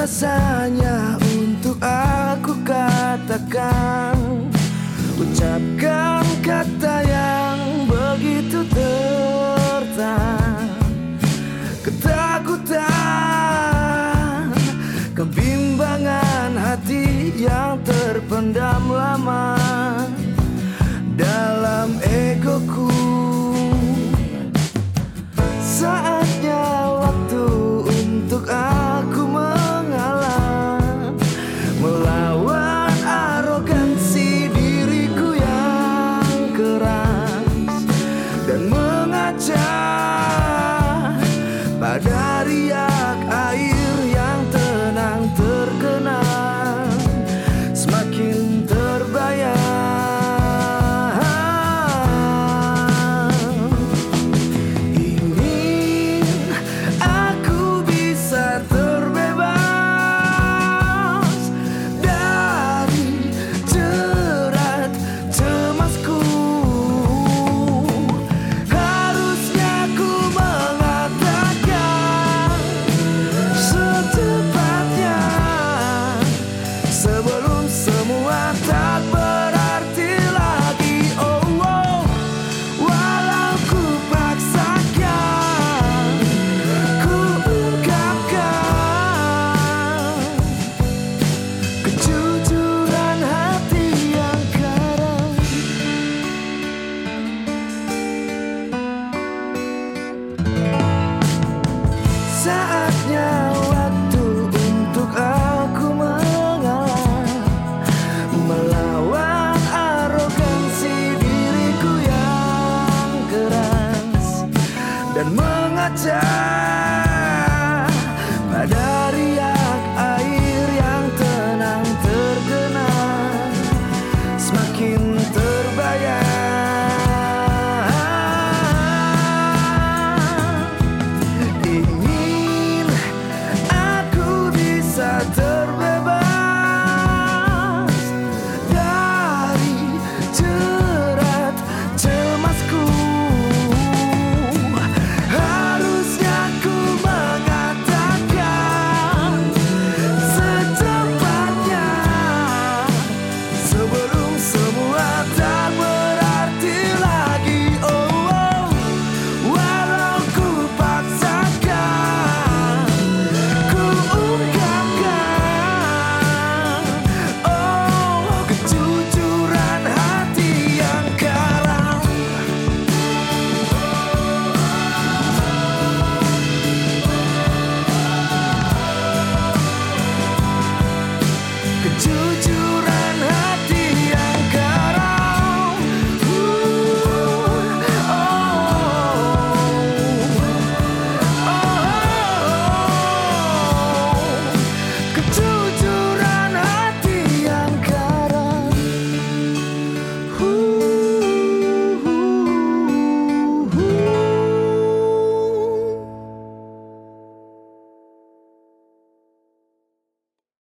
rasanya untuk aku katakan, ucapkan kata yang begitu tertahan. Ketakutan, kebimbangan hati yang terpendam lama dalam egoku. Saatnya waktu untuk aku mengalah, melawan arogansi diriku yang keras, dan mengajak pada riak air yang tenang tergenang, semakin terbayang. Sebelum semua tak berarti lagi, oh, oh. Walau ku paksakan, ku ungkapkan kejujuran hati yang karam. Saatnya waktu untuk aku melawan arogansi diriku yang keras, dan mengajak